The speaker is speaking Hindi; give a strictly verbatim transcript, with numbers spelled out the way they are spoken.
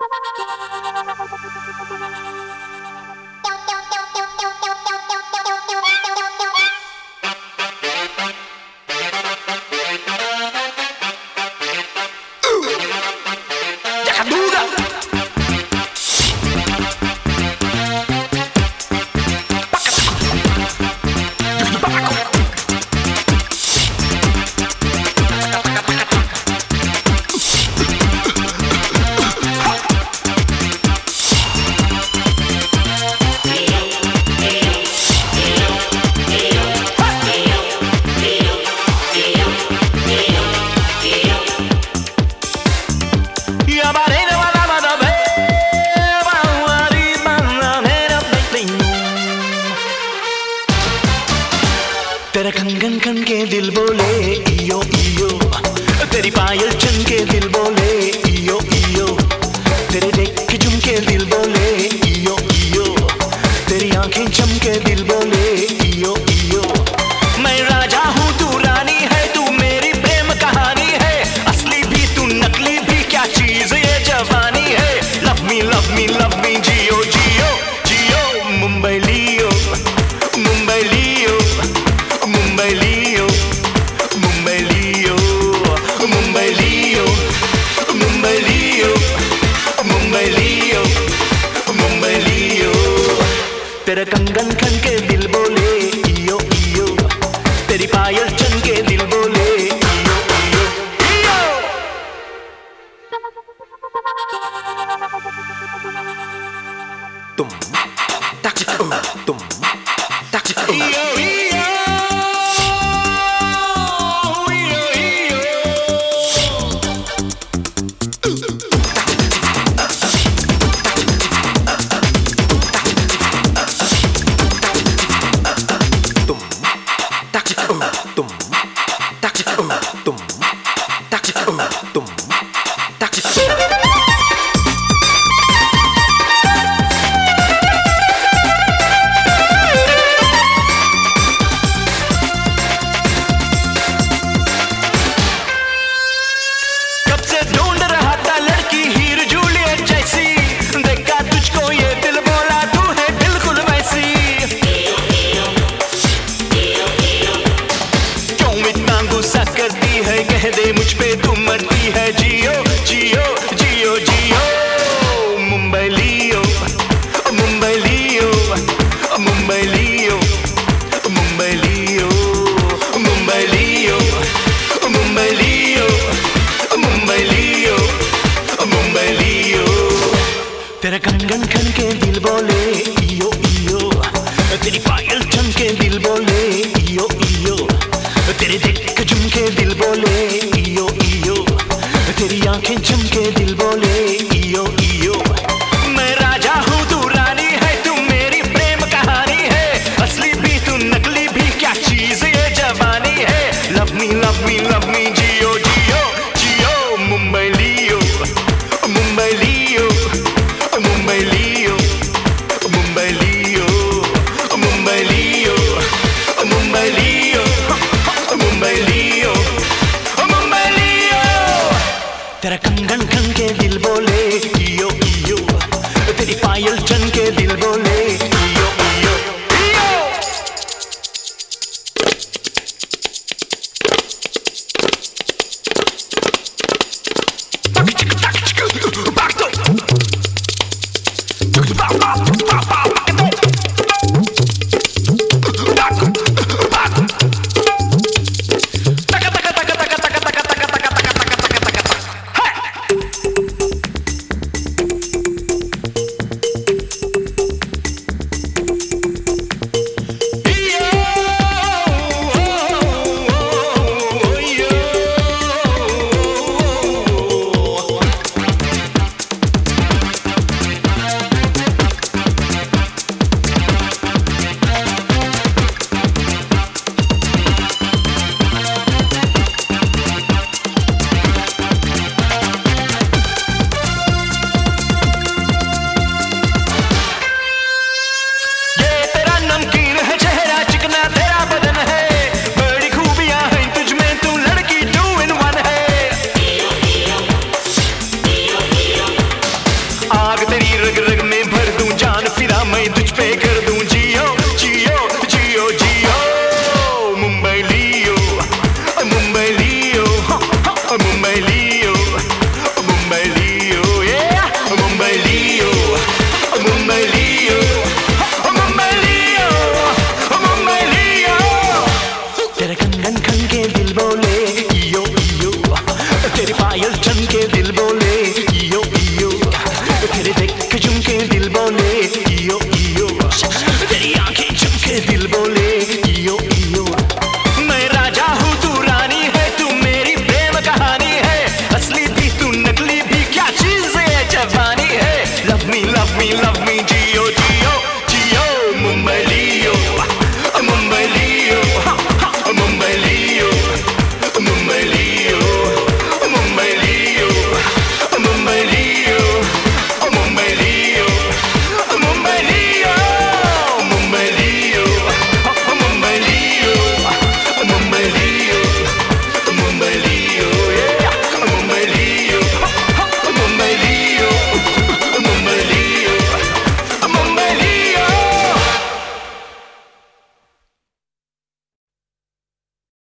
तेरा कंगन खन के दिल बोले इयो इयो, तेरी पायल चन के दिल बोले इयो इयो, तेरे देख के झुमके दिल बोले इयो इयो, तेरी आंखें चमके दिल बोले इयो इयो। मैं राजा हूँ तू रानी है, तू मेरी प्रेम कहानी है, असली भी तू नकली भी क्या चीज ये जवानी है। Love me love me love me जियो जियो जियो, मुंबई लियो मुंबई लियो मुंबई लियो मुंबई लियो मुंबई लियो मुंबई लियो मुंबई लियो मुंबई लियो। तेरा कंगन खन के दिल बोले इयो इयो, तेरी पायल चन के दिल बोले इयो इयो इयो। तुम टच तुम टच इयो इयो कह दे मुझ पे तुम मरती है। जियो जियो जियो जियो, मुंबई लियो मुंबई लियो मुंबई लियो मुंबई लियो मुंबई लियो मुंबई लियो मुंबई लियो मुंबई लियो। तेरा कंगन खन के दिल बोले इयो इयो, तेरी पायल चन के दिल बोले इयो इयो, तेरे देख के झुमके दिल बोले इयो इयो, तेरी आंखें झुमके दिल बोले इयो इयो। मैं राजा हूँ तू रानी है, तू मेरी प्रेम कहानी है, असली भी तू नकली भी क्या चीज ये जवानी है। Love me love me love me जियो जियो जियो, मुंबई लियो मुंबई लियो मुंबई लियो मुंबई रग रग